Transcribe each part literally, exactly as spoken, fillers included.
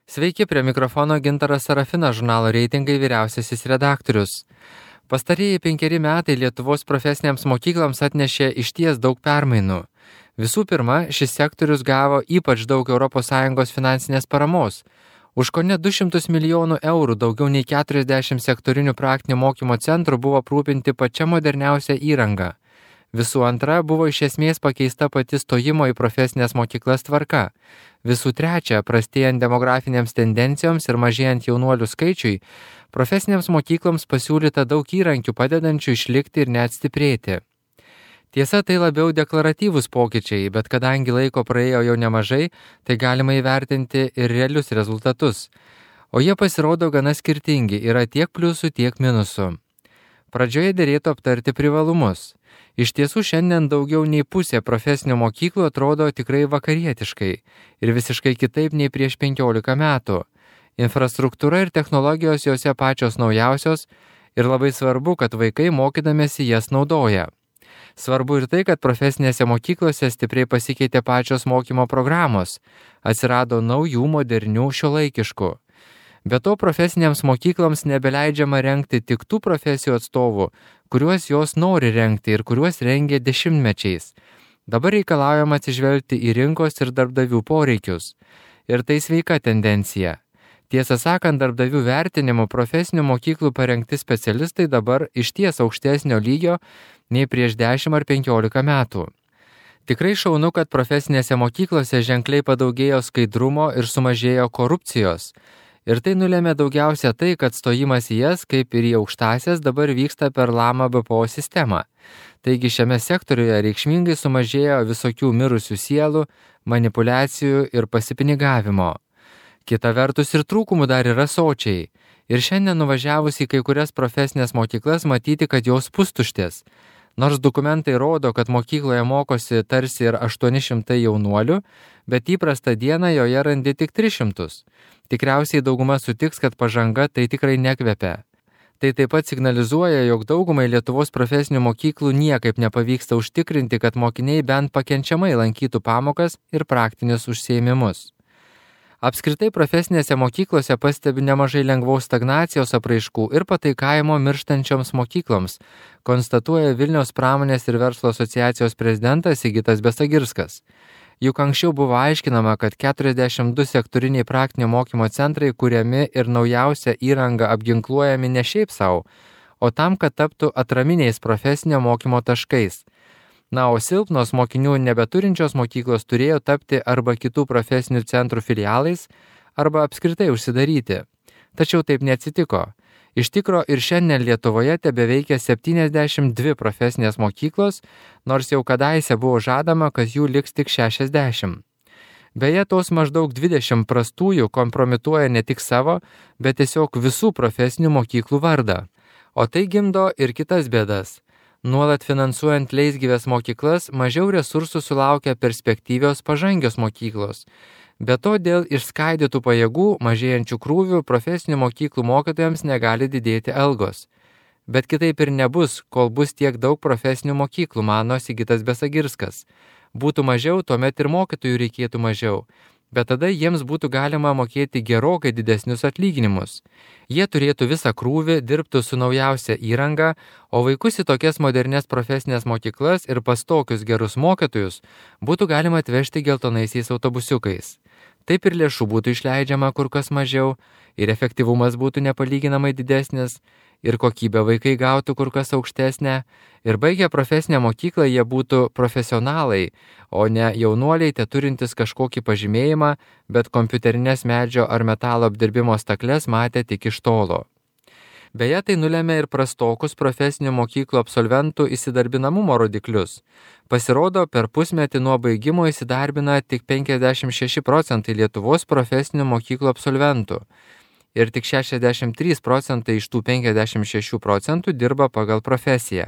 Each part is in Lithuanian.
Sveiki, prie mikrofono Gintaras Sarafinas, žurnalo Reitingai vyriausiasis redaktorius. Pastarieji penkeri metai Lietuvos profesinėms mokykloms atnešė išties daug permainų. Visų pirma, šis sektorius gavo ypač daug Europos Sąjungos finansinės paramos. Už kone du šimtus milijonų eurų daugiau nei keturiasdešimt sektorinių praktinio mokymo centrų buvo aprūpinti pačia moderniausia įranga. Visų antra, buvo iš esmės pakeista pati stojimo į profesinės mokyklas tvarka. Visų trečia, prastėjant demografinėms tendencijoms ir mažėjant jaunuolių skaičiui, profesinėms mokykloms pasiūlyta daug įrankių padedančių išlikti ir net stiprėti. Tiesa, tai labiau deklaratyvūs pokyčiai, bet kadangi laiko praėjo jau nemažai, tai galima įvertinti ir realius rezultatus. O jie pasirodo gana skirtingi, yra tiek pliusų, tiek minusų. Pradžioje derėtų aptarti privalumus. Iš tiesų šiandien daugiau nei pusė profesinių mokyklų atrodo tikrai vakarietiškai ir visiškai kitaip nei prieš penkiolika metų. Infrastruktūra ir technologijos jose pačios naujausios ir labai svarbu, kad vaikai mokydamėsi jas naudoja. Svarbu ir tai, kad profesinėse mokyklose stipriai pasikeitė pačios mokymo programos, atsirado naujų, modernių, šiuolaikiškų. Be to, profesinėms mokykloms nebeleidžiama rengti tik tų profesijų atstovų, kuriuos jos nori rengti ir kuriuos rengia dešimtmečiais. Dabar reikalaujama atsižvelgti į rinkos ir darbdavių poreikius. Ir tai sveika tendencija. Tiesą sakant, darbdavių vertinimu profesinių mokyklų parengti specialistai dabar išties aukštesnio lygio nei prieš dešimt ar penkiolika metų. Tikrai šaunu, kad profesinėse mokyklose ženkliai padaugėjo skaidrumo ir sumažėjo korupcijos. Ir tai nulėmė daugiausia tai, kad stojimas į jas, kaip ir į aukštąsias, dabar vyksta per Lama B P O sistemą. Taigi šiame sektoriuje reikšmingai sumažėjo visokių mirusių sielų, manipulacijų ir pasipinigavimo. Kita vertus ir trūkumų dar yra sočiai. Ir šiandien nuvažiavus į kai kurias profesinės mokyklas matyti, kad jos pustuštės. Nors dokumentai rodo, kad mokykloje mokosi tarsi ir aštuoni šimtai jaunuolių, bet įprastą dieną joje randi tik tris šimtus. Tikriausiai dauguma sutiks, kad pažanga tai tikrai nekvepia. Tai taip pat signalizuoja, jog daugumai Lietuvos profesinių mokyklų niekaip nepavyksta užtikrinti, kad mokiniai bent pakenčiamai lankytų pamokas ir praktinius užsiėmimus. Apskritai profesinėse mokyklose pastebi nemažai lengvaus stagnacijos apraiškų ir pataikavimo mirštančioms mokykloms, konstatuoja Vilniaus pramonės ir verslo asociacijos prezidentas Sigitas Besagirskas. Juk anksčiau buvo aiškinama, kad keturiasdešimt du sektoriniai praktinio mokymo centrai kuriami ir naujausia įranga apginkluojami ne šiaip savo, o tam, kad taptų atraminiais profesinio mokymo taškais. Na, o silpnos mokinių nebeturinčios mokyklos turėjo tapti arba kitų profesinių centrų filialais, arba apskritai užsidaryti. Tačiau taip neatsitiko. Iš tikro ir šiandien Lietuvoje tebeveikia septyniasdešimt dvi profesinės mokyklos, nors jau kadaise buvo žadama, kad jų liks tik šešiasdešimt. Beje, tos maždaug dvidešimt prastųjų kompromituoja ne tik savo, bet tiesiog visų profesinių mokyklų vardą. O tai gimdo ir kitas bėdas. Nuolat finansuojant leisgyvės mokyklas, mažiau resursų sulaukia perspektyvios pažangios mokyklos. Be to, dėl išskaidytų pajėgų, mažėjančių krūvių, profesinių mokyklų mokytojams negali didėti algos. Bet kitaip ir nebus, kol bus tiek daug profesinių mokyklų, mano Sigitas Besagirskas. Būtų mažiau, tuomet ir mokytojų reikėtų mažiau. Bet tada jiems būtų galima mokėti gerokai didesnius atlyginimus. Jie turėtų visą krūvį, dirbtų su naujausia įranga, o vaikus į tokias modernes profesinės mokyklas ir pas tokius gerus mokytojus būtų galima atvežti geltonaisiais autobusiukais. Taip ir lėšų būtų išleidžiama kur kas mažiau, ir efektyvumas būtų nepalyginamai didesnis, ir kokybę vaikai gautų kur kas aukštesnę, ir baigę profesinę mokyklą jie būtų profesionalai, o ne jaunuoliai te turintys kažkokį pažymėjimą, bet kompiuterinės medžio ar metalo apdirbimo stakles matė tik iš tolo. Beje, tai nulėmė ir prastokus profesinių mokyklų absolventų įsidarbinamumo rodiklius. Pasirodo, per pusmetį nuo baigimo įsidarbina tik penkiasdešimt šeši procentai Lietuvos profesinių mokyklų absolventų. Ir tik šešiasdešimt trys procentai iš tų penkiasdešimt šešių procentų dirba pagal profesiją.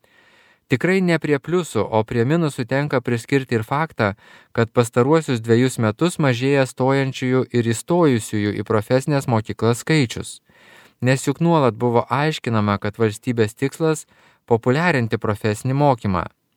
Tikrai ne prie pliusų, o prie minusų tenka priskirti ir faktą, kad pastaruosius dviejus metus mažėja stojančiųjų ir įstojusiųjų į profesinės mokyklas skaičius. Nes juk nuolat buvo aiškinama, kad valstybės tikslas – populiarinti profesinį mokymą.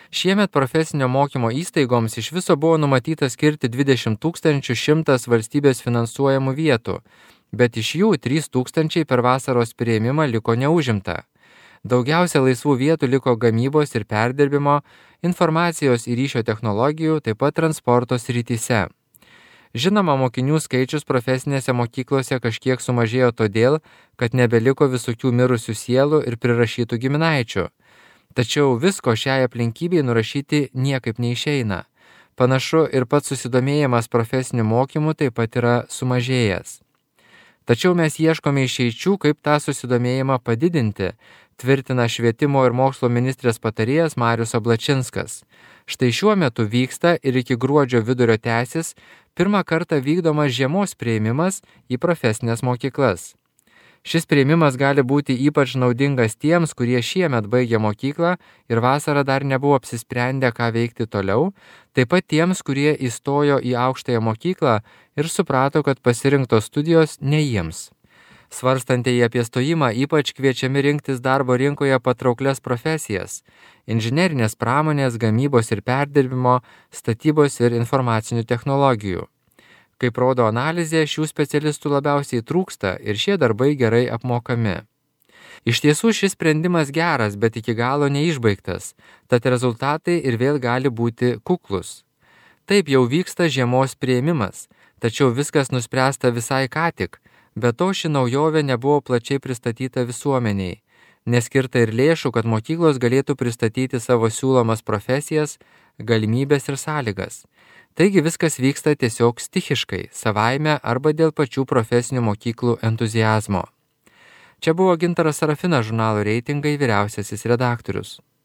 Šiemet profesinio mokymo įstaigoms iš viso buvo numatyta skirti dvidešimt tūkstančių šimtas valstybės finansuojamų vietų, bet iš jų trys tūkstančiai per vasaros priėmimą liko neužimta. Daugiausia laisvų vietų liko gamybos ir perdirbimo, informacijos ir ryšio technologijų, taip pat transporto srityse. Žinoma, mokinių skaičius profesinėse mokyklose kažkiek sumažėjo todėl, kad nebeliko visokių mirusių sielų ir prirašytų giminaičių. Tačiau visko šiai aplinkybei nurašyti niekaip neišeina. Panašu, ir pats susidomėjimas profesiniu mokymu taip pat yra sumažėjęs. Tačiau mes ieškome išeičių, kaip tą susidomėjimą padidinti, tvirtina švietimo ir mokslo ministrės patarėjas Marius Ablačinskas. Štai šiuo metu vyksta ir iki gruodžio vidurio tęsis pirmą kartą vykdomas žiemos priėmimas į profesinės mokyklas. Šis priėmimas gali būti ypač naudingas tiems, kurie šiemet baigė mokyklą ir vasarą dar nebuvo apsisprendę, ką veikti toliau, taip pat tiems, kurie įstojo į aukštąją mokyklą ir suprato, kad pasirinktos studijos ne jiems. Svarstantieji apie stojimą ypač kviečiami rinktis darbo rinkoje patrauklias profesijas – inžinerinės pramonės, gamybos ir perdirbimo, statybos ir informacinių technologijų. Kaip rodo analizė, šių specialistų labiausiai trūksta ir šie darbai gerai apmokami. Iš tiesų šis sprendimas geras, bet iki galo neišbaigtas, tad rezultatai ir vėl gali būti kuklus. Taip jau vyksta žiemos priėmimas, tačiau viskas nuspręsta visai ką tik, be to ši naujovė nebuvo plačiai pristatyta visuomeniai, neskirta ir lėšų, kad mokyklos galėtų pristatyti savo siūlomas profesijas, galimybės ir sąlygas. Taigi viskas vyksta tiesiog stichiškai, savaime arba dėl pačių profesinių mokyklų entuziazmo. Čia buvo Gintaras Sarafinas, žurnalo Reitingai vyriausiasis redaktorius.